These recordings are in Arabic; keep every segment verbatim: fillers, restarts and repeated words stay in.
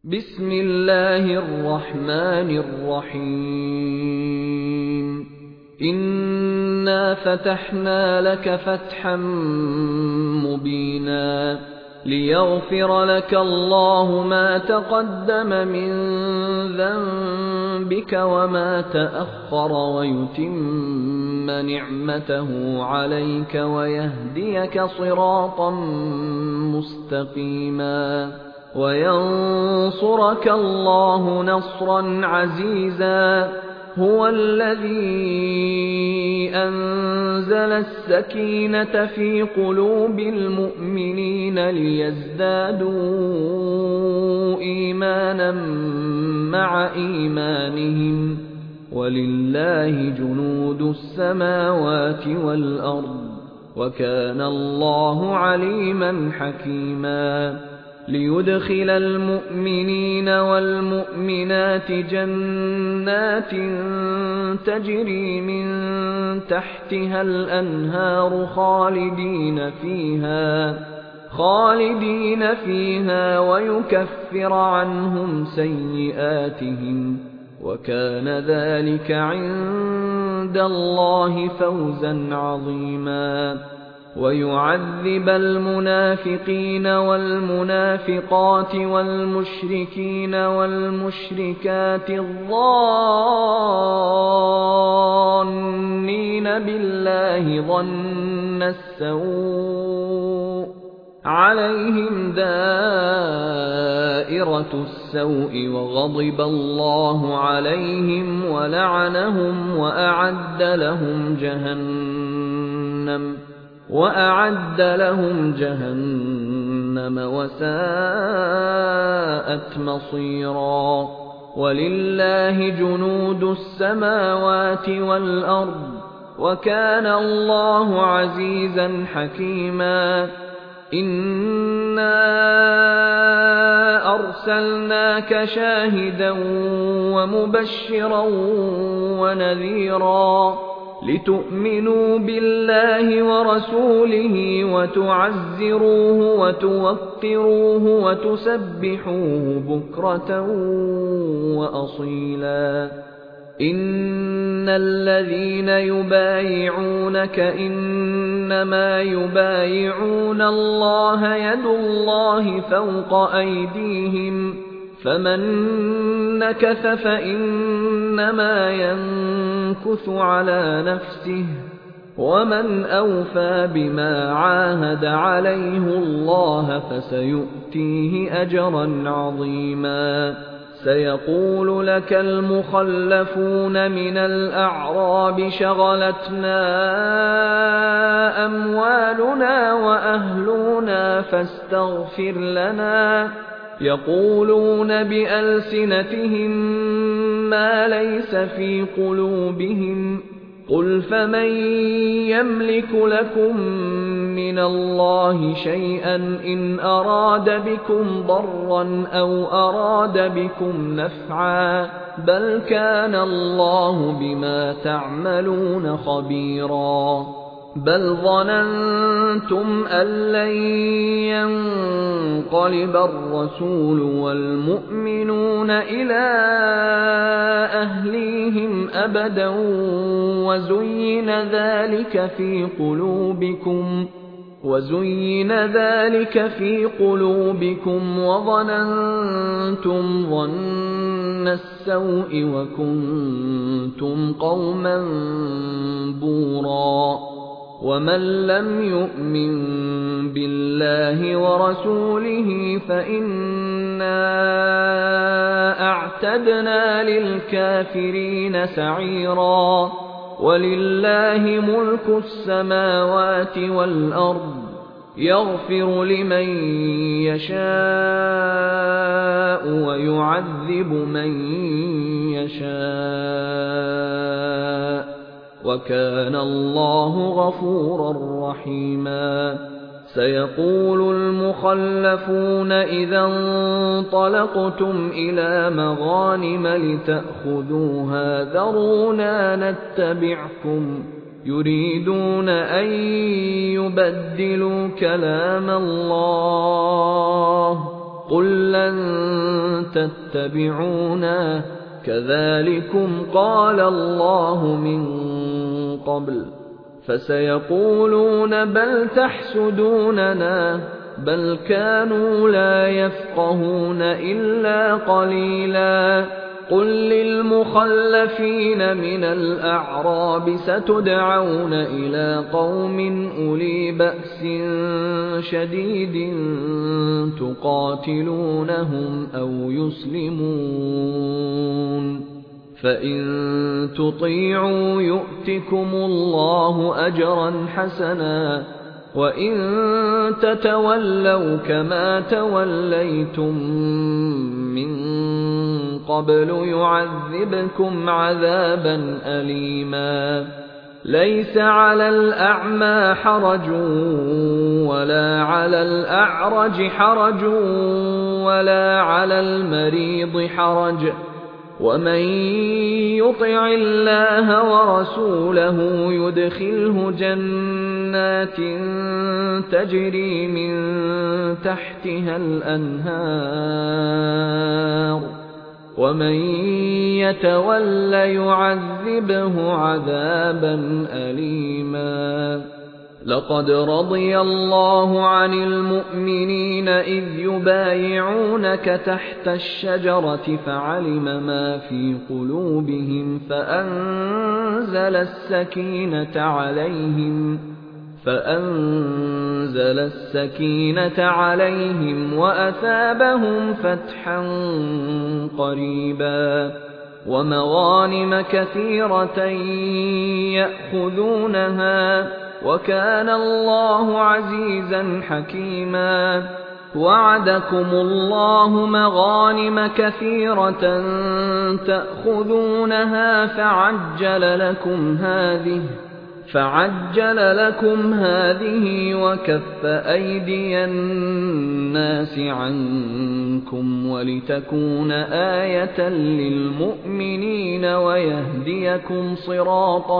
بسم الله الرحمن الرحيم إنا فتحنا لك فتحا مبينا ليغفر لك الله ما تقدم من ذنبك وما تأخر ويتم نعمته عليك ويهديك صراطا مستقيما وينصرك الله نصرا عزيزا هو الذي أنزل السكينة في قلوب المؤمنين ليزدادوا إيمانا مع إيمانهم ولله جنود السماوات والأرض وكان الله عليما حكيما ليدخل المؤمنين والمؤمنات جنات تجري من تحتها الأنهار خالدين فيها خالدين فيها ويكفر عنهم سيئاتهم وكان ذلك عند الله فوزا عظيما ويعذب المنافقين والمنافقات والمشركين والمشركات الظانين بالله ظن السوء عليهم دائرة السوء وغضب الله عليهم ولعنهم وأعد لهم جهنم وأعد لهم جهنم وساءت مصيرا ولله جنود السماوات والأرض وكان الله عزيزا حكيما إنا أرسلناك شاهدا ومبشرا ونذيرا لتؤمنوا بالله ورسوله وتعزروه وتوقروه وتسبحوه بكرة وأصيلا إن الذين يبايعونك إنما يبايعون الله يد الله فوق أيديهم فمن نكث فإنما ينكث على نفسه ومن أوفى بما عاهد عليه الله فسيؤتيه أجرا عظيما سيقول لك المخلفون من الأعراب شغلتنا أموالنا وأهلنا فاستغفر لنا يقولون بألسنتهم ما ليس في قلوبهم قل فمن يملك لكم من الله شيئا إن أراد بكم ضرا أو أراد بكم نفعا بل كان الله بما تعملون خبيرا بل ظننتم أن لن ينقلب الرسول والمؤمنون إلى أهليهم أبدا وزين ذلك في قلوبكم وزين ذلك في قلوبكم وظننتم ظن السوء وكنتم قوما بورا ومن لم يؤمن بالله ورسوله فإنا أعتدنا للكافرين سعيرا ولله ملك السماوات والأرض يغفر لمن يشاء ويعذب من يشاء وكان الله غفورا رحيما سيقول المخلفون إذا انطلقتم إلى مغانم لتأخذوها ذرونا نتبعكم يريدون أن يبدلوا كلام الله قل لن تتبعونا كذلكم قال الله من قبل فسيقولون بل تحسدوننا بل كانوا لا يفقهون إلا قليلا قل للمخلفين من الأعراب ستدعون إلى قوم أولي بأس شديد تقاتلونهم أو يسلمون فإن تطيعوا يؤتكم الله أجرا حسنا وإن تتولوا كما توليتم من قبل يعذبكم عذابا أليما ليس على الأعمى حرج ولا على الأعرج حرج ولا على المريض حرج ومن يطع الله ورسوله يدخله جنات تجري من تحتها الأنهار ومن يتول يعذبه عذابا أليما لقد رضي الله عن المؤمنين إذ يبايعونك تحت الشجرة فعلم ما في قلوبهم فأنزل السكينة عليهم فأنزل السكينة عليهم وأثابهم فتحا قريبا ومغانم كثيرة يأخذونها وكان الله عزيزا حكيما وعدكم الله مغانم كثيرة تأخذونها فعجل لكم هذه فعجل لكم هذه وكف أيدي الناس عنكم ولتكون آية للمؤمنين ويهديكم صراطا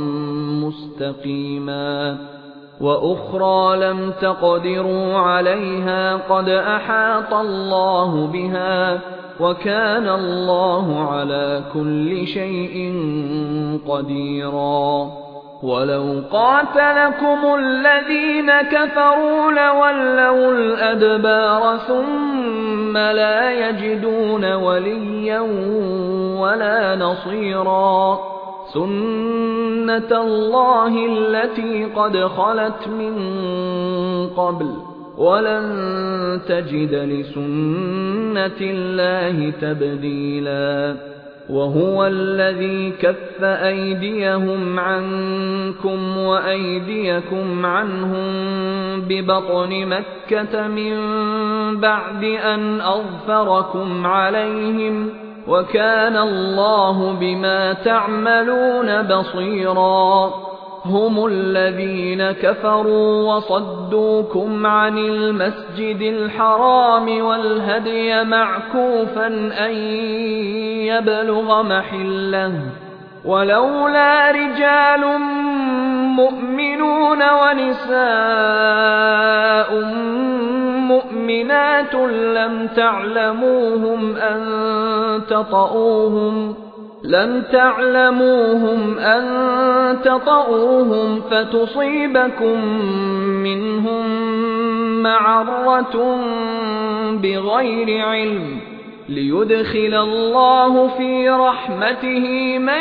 مستقيما وأخرى لم تقدروا عليها قد أحاط الله بها وكان الله على كل شيء قديرا ولو قاتلكم الذين كفروا لولوا الأدبار ثم لا يجدون وليا ولا نصيرا سنة الله التي قد خلت من قبل ولن تجد لسنة الله تبديلا وهو الذي كف أيديهم عنكم وأيديكم عنهم ببطن مكة من بعد أن أظفركم عليهم وكان الله بما تعملون بصيرا هم الذين كفروا وصدوكم عن المسجد الحرام والهدي معكوفا أن يبلغ محله ولولا رجال مؤمنون ونساء مؤمنات لم تعلموهم أن تطؤوهم لم تعلموهم أن تطؤوهم فتصيبكم منهم معرة بغير علم ليدخل الله في رحمته من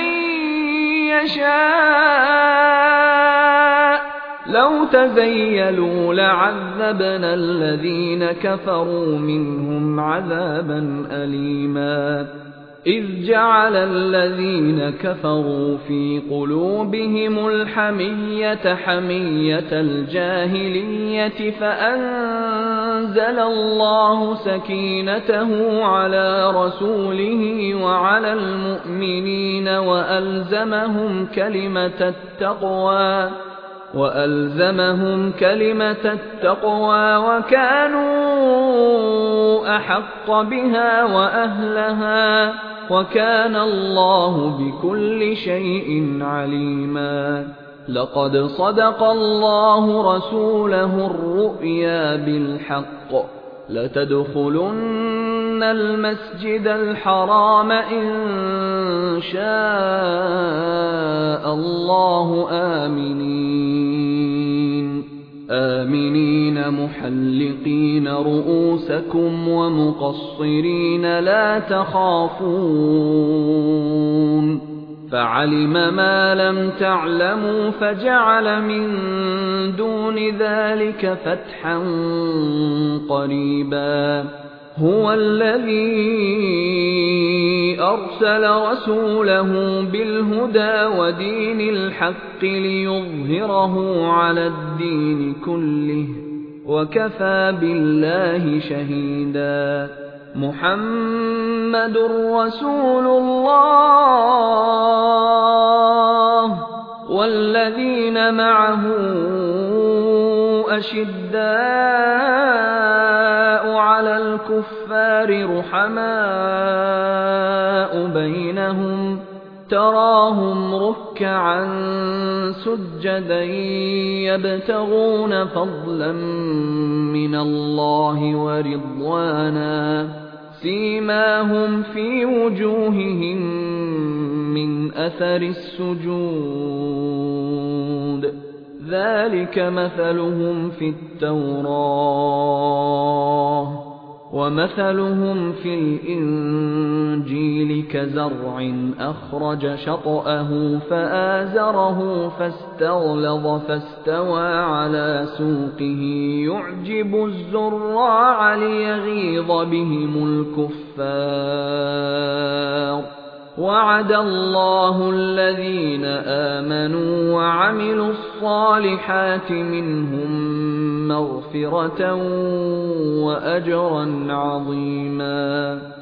يشاء لو تزيلوا لعذبنا الذين كفروا منهم عذابا أليما إذ جعل الذين كفروا في قلوبهم الحمية حمية الجاهلية فأنزل الله سكينته على رسوله وعلى المؤمنين وألزمهم كلمة التقوى وألزمهم كلمة التقوى وكانوا أحق بها وأهلها وكان الله بكل شيء عليما لقد صدق الله رسوله الرؤيا بالحق لتدخلن المسجد الحرام إن شاء الله آمنين آمنين محلقين رؤوسكم ومقصرين لا تخافون فعلم ما لم تعلموا فجعل من دون ذلك فتحا قريبا هو الذي أرسل رسوله بالهدى ودين الحق ليظهره على الدين كله وكفى بالله شهيدا محمد رسول الله والذين معه أشداء على الكفار رحماء بينهم تراهم ركعا سجدا يبتغون فضلا من الله ورضوانا سيماهم في وجوههم من أثر السجود ذلك مثلهم في التوراة ومثلهم في الإنجيل كزرع أخرج شطأه فآزره فاستغلظ فاستوى على سوقه يعجب الزراع ليغيظ بهم الكفار وعد الله الذين آمنوا وعملوا الصالحات منهم مغفرة وأجرا عظيما